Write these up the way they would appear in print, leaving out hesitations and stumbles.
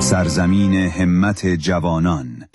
سرزمین همت جوانان.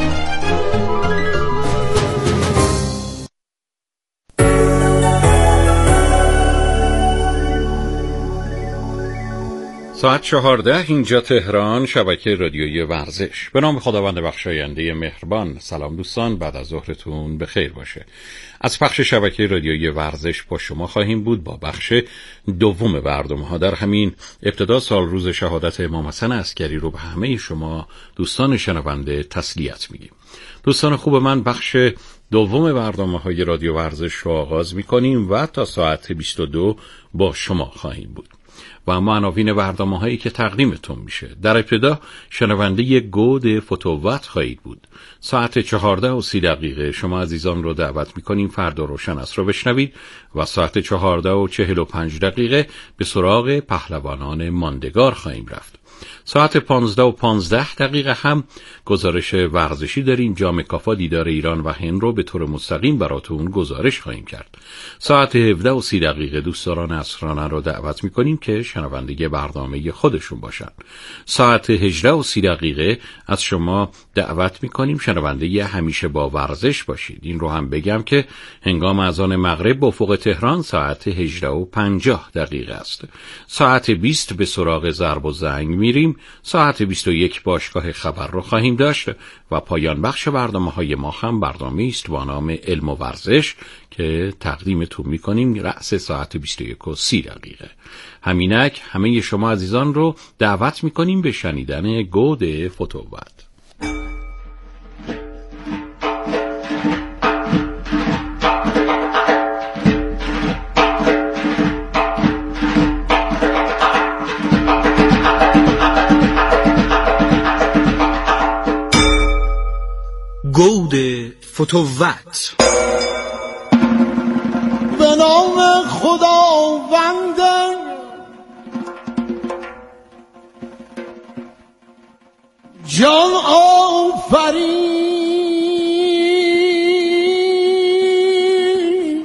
ساعت 14 اینجا تهران، شبکه رادیویی ورزش. به نام خداوند بخشاینده مهربان. سلام دوستان، بعد از ظهرتون بخیر باشه. از پخش شبکه رادیویی ورزش با شما خواهیم بود با بخش دوم برنامه‌ها. در همین ابتدا سال روز شهادت امام حسن عسکری رو به همه شما دوستان شنونده تسلیت میگیم. دوستان خوب من، بخش دوم برنامه‌های رادیو ورزش رو آغاز می‌کنیم و تا ساعت 22 با شما خواهیم بود. و اما عناوین برنامه‌هایی که تقدیمتون میشه: در ابتدا شنونده گود فتووت خواهید بود. ساعت 14:30 شما عزیزان رو دعوت میکنیم فردا روشن است رو بشنوید و ساعت 14:45 به سراغ پهلوانان ماندگار خواهیم رفت. ساعت 15:15 هم گزارش ورزشی داریم. جام کافا دیدار ایران و هند رو به طور مستقیم براتون گزارش خواهیم کرد. ساعت 17:30 دوستداران اسرانه رو دعوت میکنیم که شنونده برنامه خودشون باشن. ساعت 18:30 از شما دعوت میکنیم شنونده همیشه با ورزش باشید. این رو هم بگم که هنگام اذان مغرب به افق تهران ساعت 18:50 است. ساعت 20 به سراغ ضرب و زنگ میریم. ساعت 21 باشگاه خبر رو خواهیم داشت و پایان بخش برنامه‌های ما هم برنامه‌ای است با نام علم و ورزش که تقدیمتون می‌کنیم رأس ساعت 21:30. همینک همه شما عزیزان رو دعوت می‌کنیم به شنیدن گود فتووت. گود فتووت. به نام خداوند جان آفرین،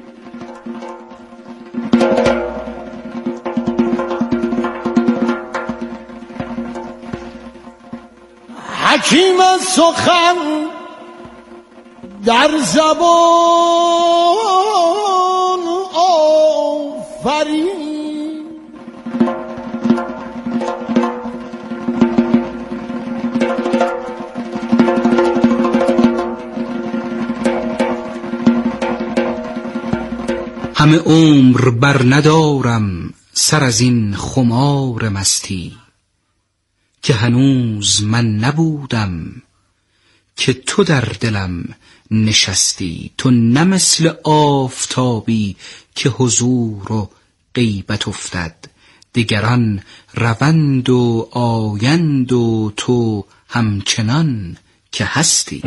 حکیم سخن در زبان آفرین. همه عمر بر ندارم سر از این خمار مستی، که هنوز من نبودم که تو در دلم نشستی. تو نه مثل آفتابی که حضور و غیبت افتد، دگران روند و آیند و تو همچنان که هستی.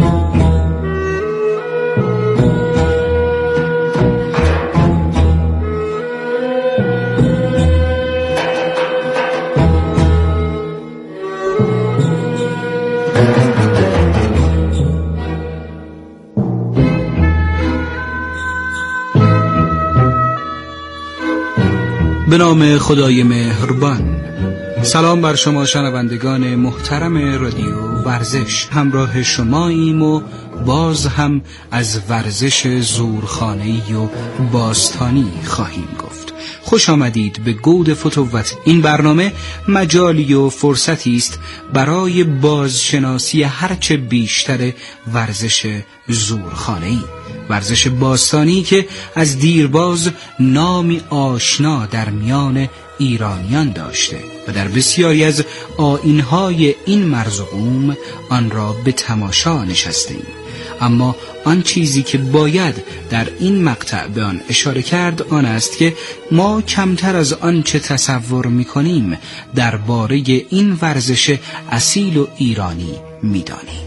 به نام خدای مهربان. سلام بر شما شنوندگان محترم رادیو ورزش. همراه شماییم و باز هم از ورزش زورخانه‌ای و باستانی خواهیم گفت. خوش آمدید به گود فتووت. این برنامه مجالی و فرصتی است برای بازشناسی هرچه بیشتر ورزش زورخانه‌ای، ورزش باستانی که از دیرباز نامی آشنا در میان ایرانیان داشته و در بسیاری از آیین‌های این مرز و بوم آن را به تماشا نشسته‌ایم. اما آن چیزی که باید در این مقطع به آن اشاره کرد آن است که ما کمتر از آنچه تصور می‌کنیم درباره این ورزش اصیل و ایرانی می‌دانیم.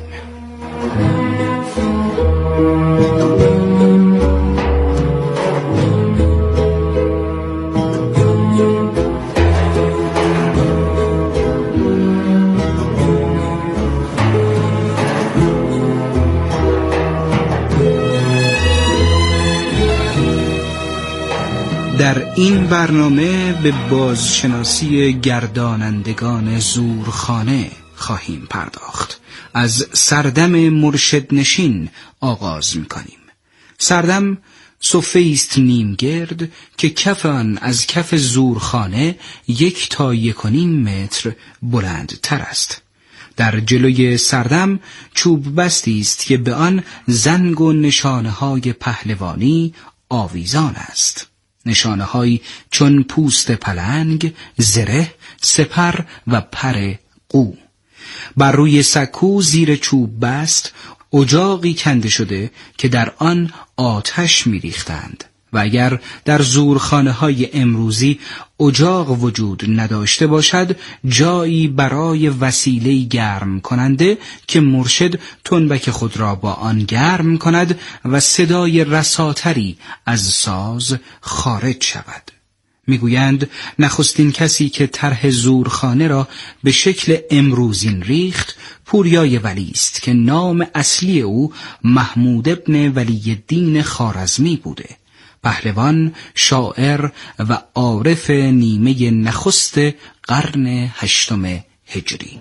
در این این برنامه به بازشناسی گردانندگان زورخانه خواهیم پرداخت. از سردم مرشدنشین آغاز می‌کنیم. سردم صفه است نیمگرد که کف آن از کف زورخانه 1 تا 1.5 متر بلندتر است. در جلوی سردم چوب بستی است که به آن زنگ و نشانه‌های پهلوانی آویزان است. نشانه‌هایی چون پوست پلنگ، زره، سپر و پر قو. بر روی سکو زیر چوب بست اجاقی کنده شده که در آن آتش می‌ریختند و اگر در زورخانه‌های امروزی اجاق وجود نداشته باشد، جایی برای وسیله گرم کننده که مرشد تنبک خود را با آن گرم کند و صدای رساتری از ساز خارج شود. میگویند نخستین کسی که طرح زورخانه را به شکل امروزین ریخت پوریای ولی است که نام اصلی او محمود ابن ولی الدین خوارزمی بوده، پهلوان، شاعر و عارف نیمه نخست قرن 8 هجری.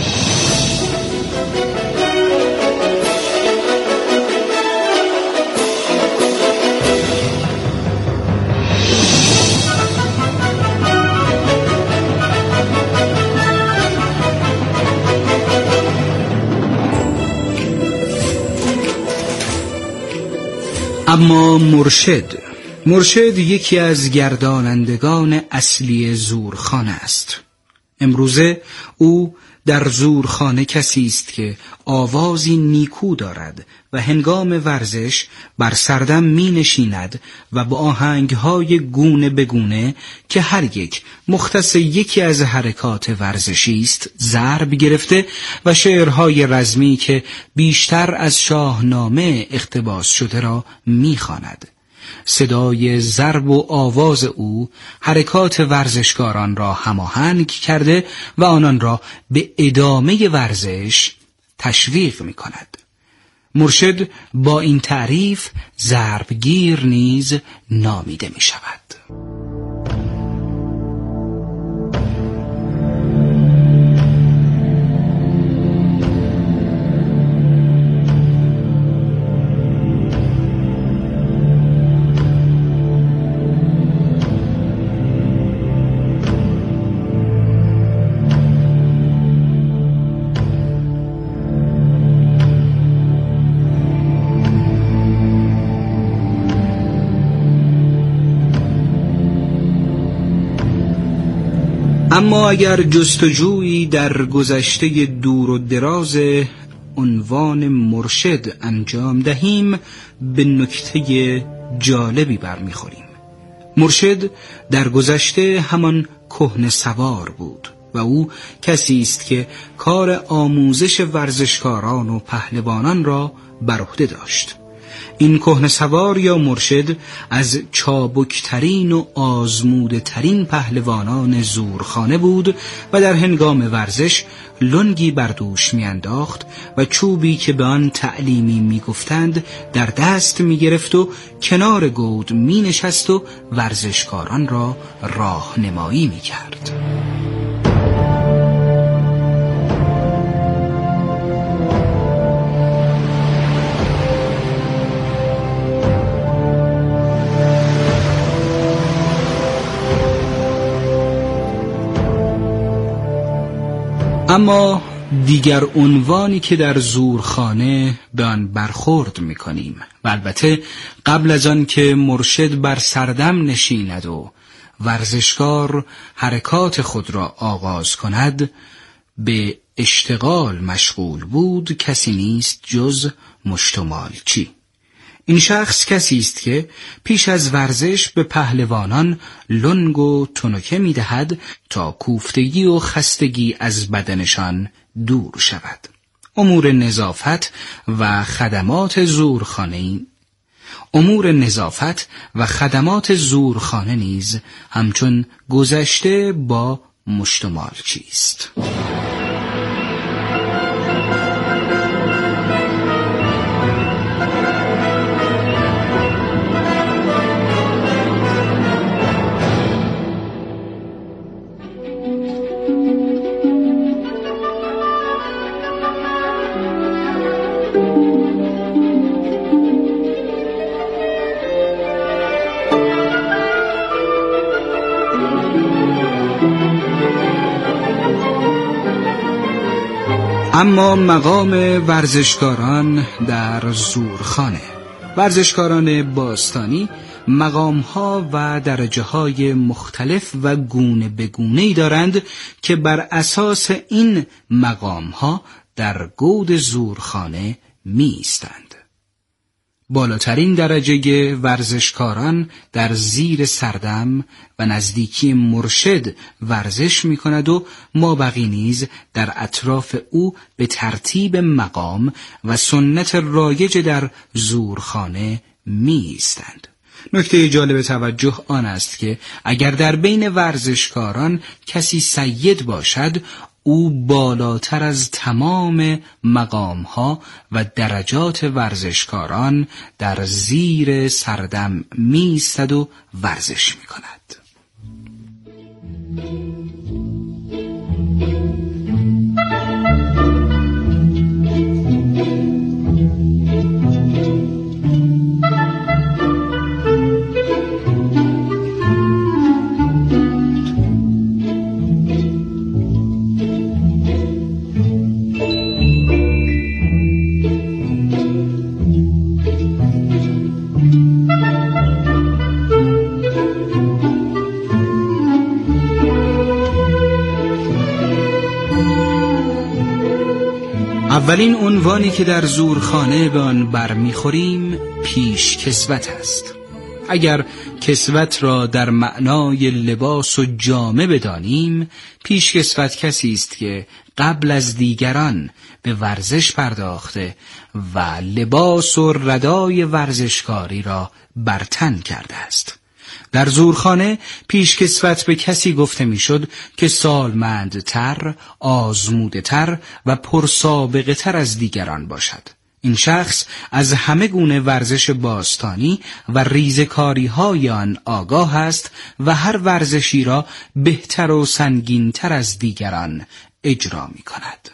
اما مرشد یکی از گردانندگان اصلی زورخانه است. امروزه او در زورخانه کسی است که آوازی نیکو دارد و هنگام ورزش بر سردم می نشیند و با آهنگهای گونه به گونه که هر یک مختص یکی از حرکات ورزشی است ضرب گرفته و شعرهای رزمی که بیشتر از شاهنامه اقتباس شده را می خواند. صدای ضرب و آواز او حرکات ورزشکاران را هماهنگ کرده و آنان را به ادامه ورزش تشویق می کند. مرشد با این تعریف ضربگیر نیز نامیده می شود. اما اگر جستجویی در گذشته دور و دراز عنوان مرشد انجام دهیم به نکته جالبی برمیخوریم. مرشد در گذشته همان کهنه سوار بود و او کسی است که کار آموزش ورزشکاران و پهلوانان را بر عهده داشت. این کهنه‌سوار یا مرشد از چابکترین و آزموده ترین پهلوانان زورخانه بود و در هنگام ورزش لنگی بر دوش میانداخت و چوبی که به آن تعلیمی میگفتند در دست میگرفت و کنار گود مینشست و ورزشکاران را راهنمایی میکرد. اما دیگر عنوانی که در زورخانه به آن برخورد می‌کنیم و البته قبل از آن که مرشد بر سردم نشیند و ورزشکار حرکات خود را آغاز کند به اشتغال مشغول بود، کسی نیست جز مشتمالچی. این شخص کسی است که پیش از ورزش به پهلوانان لنگ و تنکه می‌دهد تا کوفتگی و خستگی از بدنشان دور شود. امور نظافت و خدمات زورخانه نیز همچون گذشته با مشتمالچی است. اما مقام ورزشکاران در زورخانه. ورزشکاران باستانی مقام‌ها و درجه‌های مختلف و گونه به گونه‌ای دارند که بر اساس این مقام‌ها در گود زورخانه می‌ایستند. بالاترین درجه ورزشکاران در زیر سردم و نزدیکی مرشد ورزش می کند و مابقی نیز در اطراف او به ترتیب مقام و سنت رایج در زورخانه می ایستند. نکته جالب توجه آن است که اگر در بین ورزشکاران کسی سید باشد، او بالاتر از تمام مقام‌ها و درجات ورزشکاران در زیر سردم می‌ایستد و ورزش می‌کند. اولین عنوانی که در زورخانه به آن برمیخوریم پیش کسوت است. اگر کسوت را در معنای لباس و جامه بدانیم، پیش کسوت کسی است که قبل از دیگران به ورزش پرداخته و لباس و ردای ورزشکاری را بر تن کرده است. در زورخانه پیشکسوت به کسی گفته میشد که سالمندتر، آزموده‌تر و پرسابقه‌تر از دیگران باشد. این شخص از همه گونه ورزش باستانی و ریزکاری‌های آن آگاه است و هر ورزشی را بهتر و سنگین‌تر از دیگران اجرا می‌کند.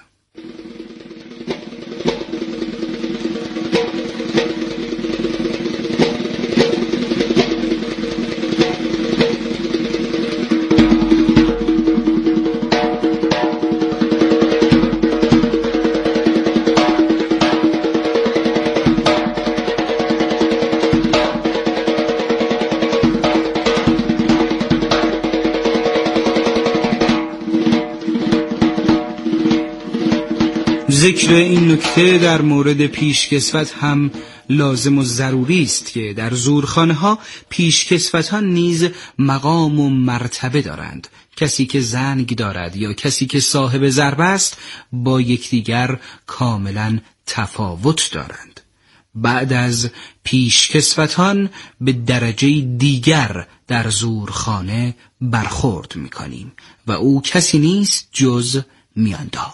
ذکر این نکته در مورد پیشکسوت هم لازم و ضروری است که در زورخانه ها پیشکسوتان نیز مقام و مرتبه دارند. کسی که زنگ دارد یا کسی که صاحب ضربه است با یکدیگر کاملا تفاوت دارند. بعد از پیشکسوتان به درجه دیگر در زورخانه برخورد می‌کنیم و او کسی نیست جز میاندار.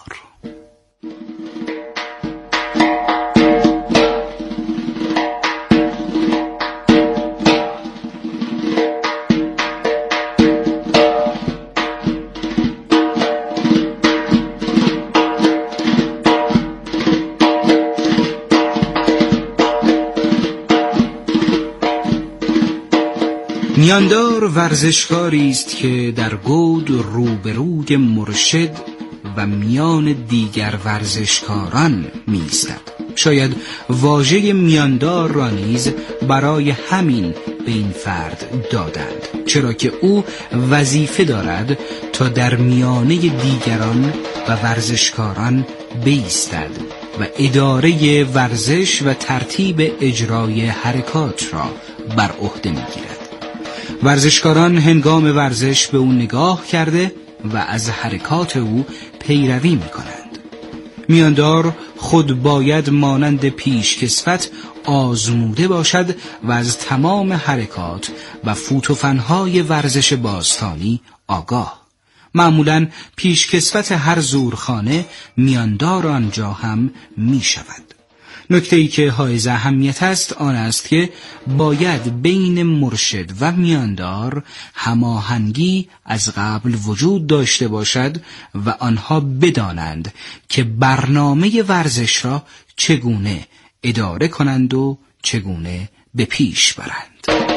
میاندار ورزشکاری است که در گود روبروی مرشد و میان دیگر ورزشکاران می‌ایستد. شاید واژه میاندار را نیز برای همین به این فرد دادند، چرا که او وظیفه دارد تا در میانه دیگران و ورزشکاران بایستد و اداره ورزش و ترتیب اجرای حرکات را بر عهده می‌گیرد. ورزشکاران هنگام ورزش به او نگاه کرده و از حرکات او پیروی می‌کنند. میاندار خود باید مانند پیشکسوت آزموده باشد و از تمام حرکات و فوت و فن‌های ورزش باستانی آگاه. معمولاً پیشکسوت هر زورخانه میاندار آنجا هم می‌شود. نکته‌ای که حائز اهمیت است آن است که باید بین مرشد و میاندار هماهنگی از قبل وجود داشته باشد و آنها بدانند که برنامه ورزش را چگونه اداره کنند و چگونه به پیش برند.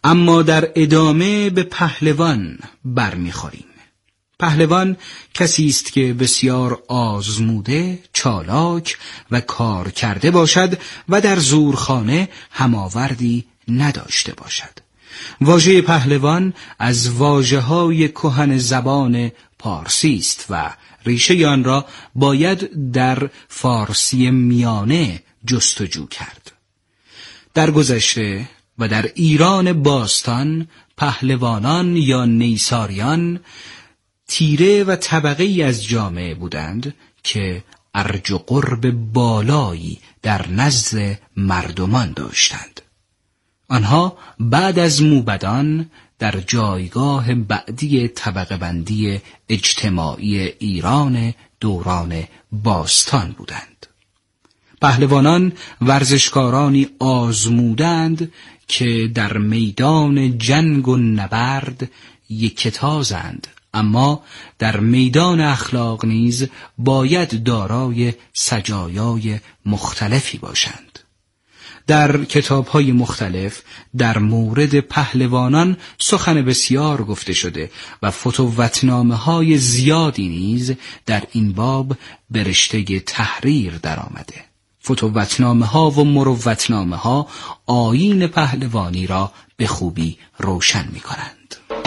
اما در ادامه به پهلوان برمیخوریم. پهلوان کسی است که بسیار آزموده، چالاک و کار کرده باشد و در زورخانه هماوردی نداشته باشد. واژه پهلوان از واژه‌های کهن زبان پارسی است و ریشه آن را باید در فارسی میانه جستجو کرد. در گذشته و در ایران باستان پهلوانان یا نیساریان تیره و طبقه ای از جامعه بودند که ارج و قرب بالایی در نزد مردمان داشتند. آنها بعد از موبدان در جایگاه بعدی طبقه بندی اجتماعی ایران دوران باستان بودند. پهلوانان ورزشکارانی آزمودند که در میدان جنگ و نبرد یکتازند، اما در میدان اخلاق نیز باید دارای سجایای مختلفی باشند. در کتاب‌های مختلف در مورد پهلوانان سخن بسیار گفته شده و فتوتنامه‌های زیادی نیز در این باب به رشته تحریر درآمده. فتوتنامه‌ها و مروتنامه‌ها آیین پهلوانی را به خوبی روشن می‌کنند.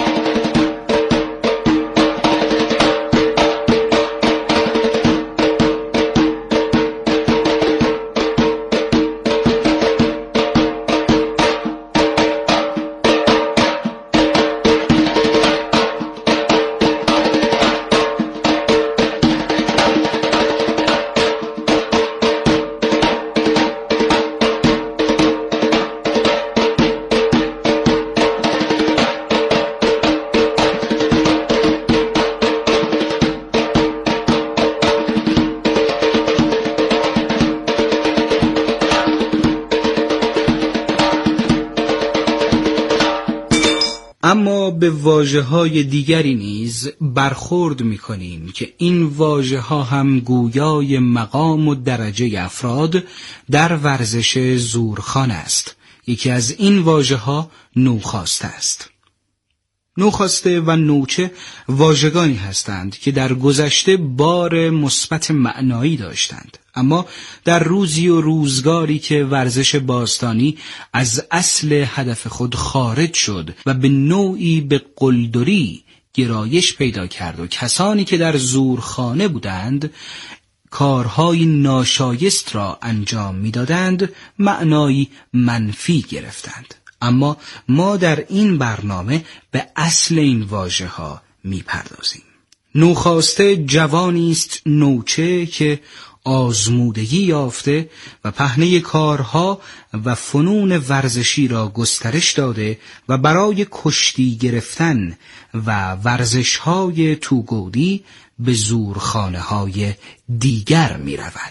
اما به واژه‌های دیگری نیز برخورد می‌کنیم که این واژه‌ها هم گویای مقام و درجه افراد در ورزش زورخانه است. یکی از این واژه‌ها نوخاسته است. نوخاسته و نوچه واژگانی هستند که در گذشته بار مثبت معنایی داشتند، اما در روزی و روزگاری که ورزش باستانی از اصل هدف خود خارج شد و به نوعی به قلدری گرایش پیدا کرد و کسانی که در زورخانه بودند کارهای ناشایست را انجام می‌دادند، معنایی منفی گرفتند. اما ما در این برنامه به اصل این واژه‌ها می‌پردازیم. نوخاسته جوانی است نوچه که آزمودگی یافته و پهنه کارها و فنون ورزشی را گسترش داده و برای کشتی گرفتن و ورزش‌های توگودی به زورخانه‌های دیگر می‌رود.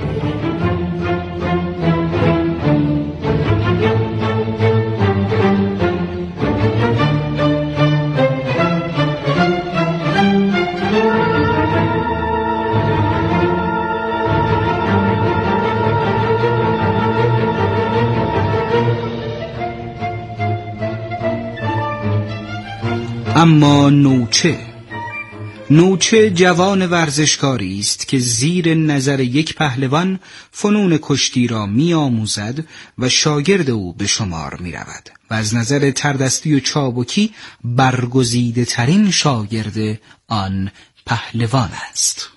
اما نوچه جوان ورزشکاری است که زیر نظر یک پهلوان فنون کشتی را می‌آموزد و شاگرد او به شمار می‌رود و از نظر تردستی و چابکی برگزیده ترین شاگرد آن پهلوان است.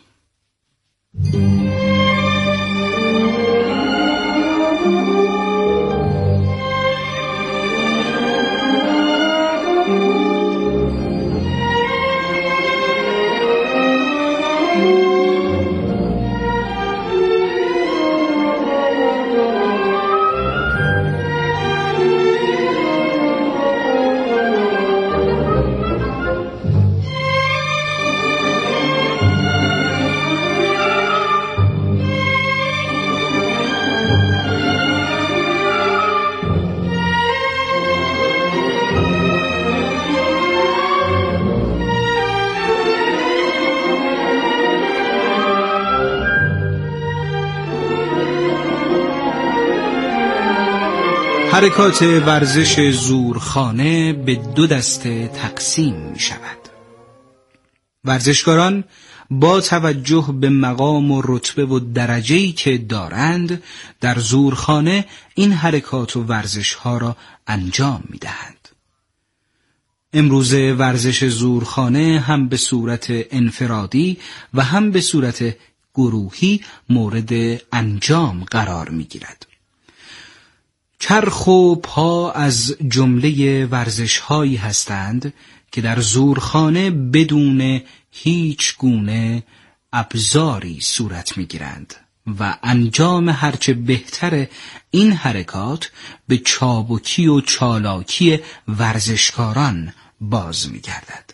حرکات ورزش زورخانه به دو دسته تقسیم می شود. ورزشکاران با توجه به مقام و رتبه و درجه‌ای که دارند در زورخانه این حرکات و ورزش‌ها را انجام می‌دهند. امروزه ورزش زورخانه هم به صورت انفرادی و هم به صورت گروهی مورد انجام قرار می‌گیرد. چرخ و پا از جمله ورزش‌هایی هستند که در زورخانه بدون هیچ گونه ابزاری صورت می‌گیرند و انجام هرچه بهتر این حرکات به چابکی و چالاکی ورزشکاران باز می‌گردد.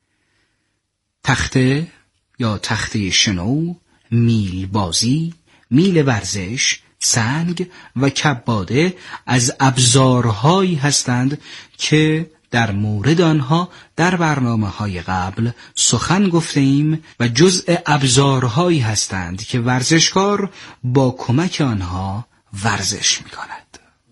تخته یا تخته شنو، میل بازی، میل ورزش، سنگ و کباده از ابزارهایی هستند که در مورد آنها در برنامه‌های قبل سخن گفته‌ایم و جزء ابزارهایی هستند که ورزشکار با کمک آنها ورزش می‌کند.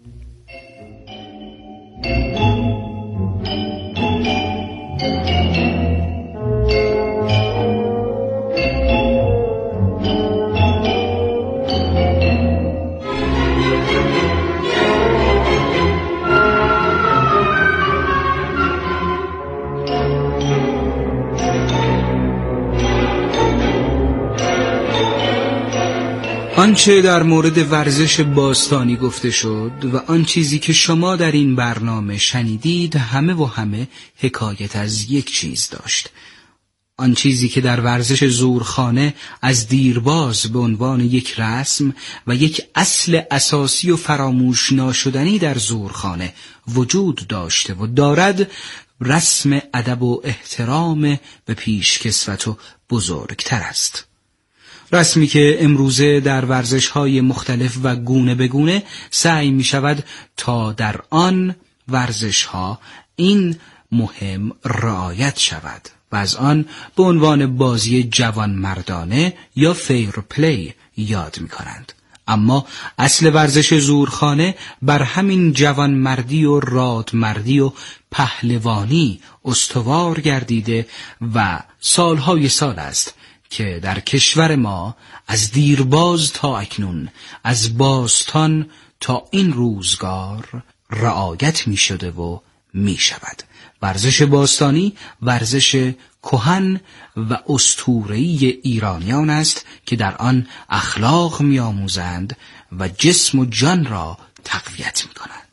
آنچه در مورد ورزش باستانی گفته شد و آن چیزی که شما در این برنامه شنیدید همه حکایت از یک چیز داشت. آن چیزی که در ورزش زورخانه از دیرباز به عنوان یک رسم و یک اصل اساسی و فراموش ناشدنی در زورخانه وجود داشته و دارد، رسم ادب و احترام به پیشکسوت و بزرگتر است. رسمی که امروزه در ورزش‌های مختلف و گونه به گونه سعی می شود تا در آن ورزش‌ها این مهم رعایت شود و از آن به عنوان بازی جوانمردانه یا فیر پلی یاد می کنند. اما اصل ورزش زورخانه بر همین جوانمردی و رادمردی و پهلوانی استوار گردیده و سالهای سال است که در کشور ما از دیرباز تا اکنون، از باستان تا این روزگار رعایت می شده و می شود. ورزش باستانی ورزش کهن و اسطوره‌ای ایرانیان است که در آن اخلاق می آموزند و جسم و جان را تقویت می کنند.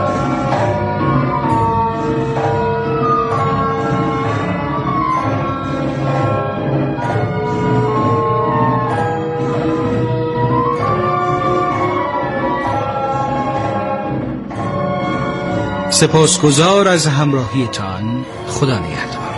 سپاسگزار از همراهیتان. خدا نگهدار.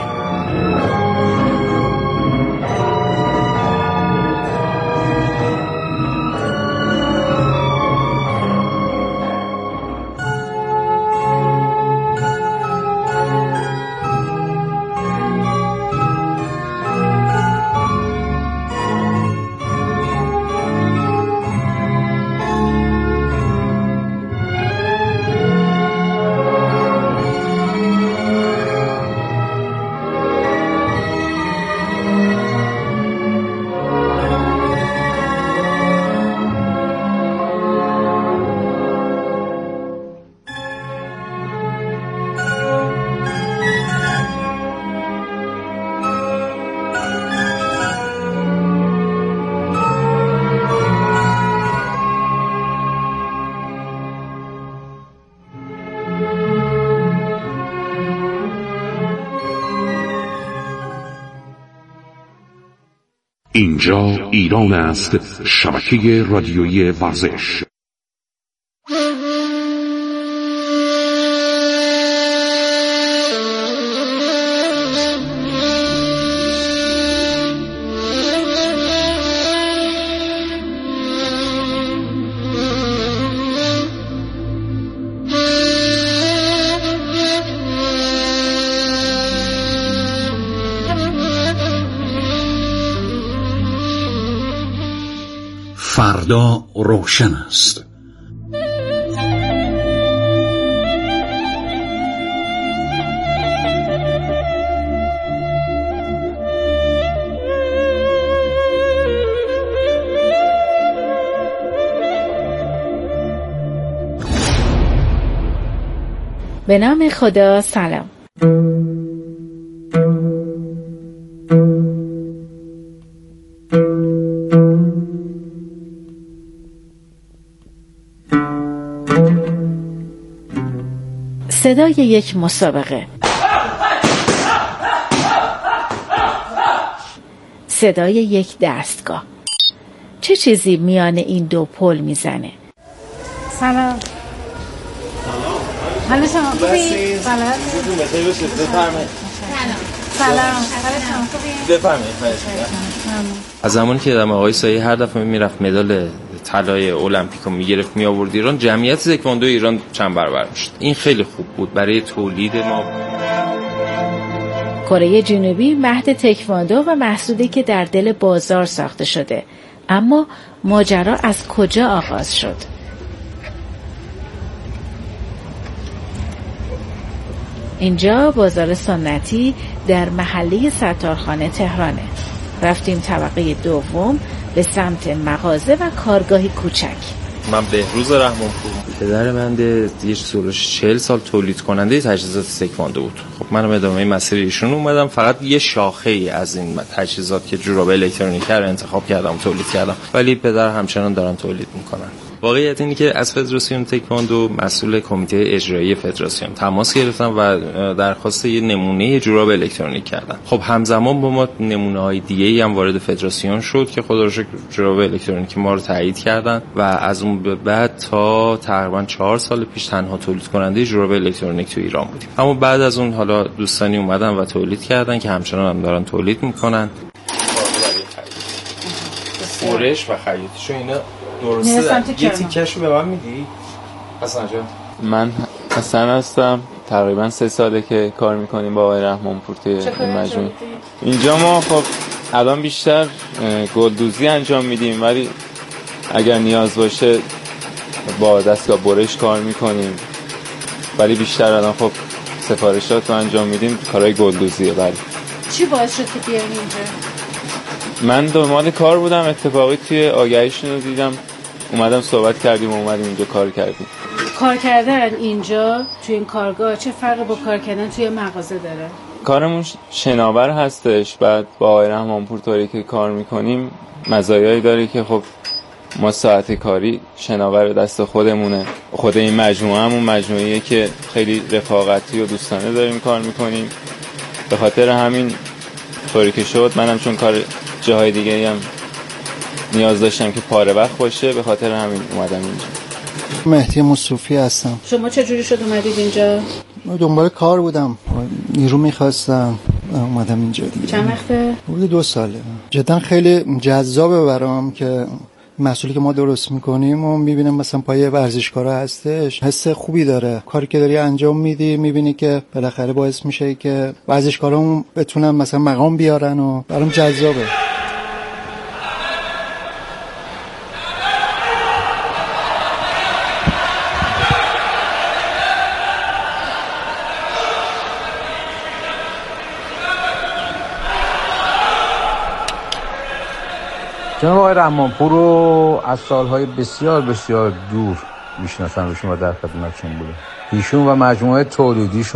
اینجا ایران است، شبکه رادیویی ورزش. فردا روشن است. به نام خدا. سلام. صدای یک مسابقه، صدای یک دستگاه. چه چیزی میان این دو پل میزنه؟ سلام. حالا شما خوبی؟ سلام. سلام. از زمانی که دم آقای سایه هر دفعه میرفت مدال طلای المپیک رو میگرفت می آورد ایران، جمعیت تکواندو ایران چند برابر میشد. این خیلی خوب بود برای تولید ما. کره جنوبی مهد تکواندو و محصولی که در دل بازار ساخته شده. اما ماجرا از کجا آغاز شد؟ اینجا بازار سنتی در محله ستارخانه تهرانه. رفتیم طبقه دوم به سمت مغازه و کارگاهی کوچک. من بهروز رحمانپور، پدر بنده یه 40 سال تولید کننده تجهیزات تکواندو بود. خب منم ادامه مسیر ایشون اومدم، فقط یه شاخه ای از این تجهیزات که جوراب الکترونیکی رو انتخاب کردم تولید کردم، ولی پدر همچنان دارن تولید میکنن. واقعیت اینه که از فدراسیون تکواندو مسئول کمیته اجرایی فدراسیون تماس گرفتم و درخواست یه نمونه جوراب الکترونیک کردم. خب همزمان با ما نمونه‌های دیگه‌ای هم وارد فدراسیون شد که خدا رو شکر جوراب الکترونیک ما رو تایید کردن و از اون به بعد تا تقریبا 4 سال پیش تنها تولید کننده جوراب الکترونیک تو ایران بودیم. اما بعد از اون حالا دوستانی اومدن و تولید کردن که همچنان هم دارن تولید میکنن. فورش و خیاطیشو اینا درسته. یه تیکشو به من میدی؟ حسن جان. من حسن هستم، تقریبا 3 ساله که کار میکنیم با آقای رحمانپور توی این مجموعه. اینجا ما خب الان بیشتر گلدوزی انجام میدیم، ولی اگر نیاز باشه با دستگاه برش کار میکنیم، ولی بیشتر الان خب سفارشات رو انجام میدیم، کارهای گلدوزیه. بله. چی باعث شد که بیاین اینجا؟ من دنبال کار بودم، اتفاقی توی آگهیشون رو دیدم، اومدم صحبت کردیم و اومدیم اینجا کار کردیم. کار کردن اینجا توی این کارگاه چه فرقی با کار کردن توی مغازه داره؟ کارمون شناور هستش، بعد با آقای رحمانپور طوری که کار میکنیم مزایایی داره که خب ما ساعت کاری شناور دست خودمونه. خود این مجموعه همون مجموعیه که خیلی رفاقتی و دوستانه داریم کار میکنیم. به خاطر همین طوری که شد منم چون کار جاهای دیگه هم نیاز داشتم که پاره وقت باشه، به خاطر همین اومدم اینجا. مهدی مصطفی هستم. شما چجوری شد اومدید اینجا؟ دنبال کار بودم، نیرو میخواستم، اومدم اینجا دیگه. چند وقته؟ حدود 2 ساله. جدا خیلی جذابه برام که محصولی که ما درست میکنیم و میبینم مثلا پای ورزشکارا هستش، حس خوبی داره. کاری که داری انجام میدی میبینی که بالاخره باعث میشه که ورزشکارا بتونن مثلا مقام بیارن و برام جذابه. جناب آقای رحمانپور رو از سالهای بسیار بسیار دور میشناسم و شما در خدمتشون بوده. ایشون و مجموعه تولیدیشون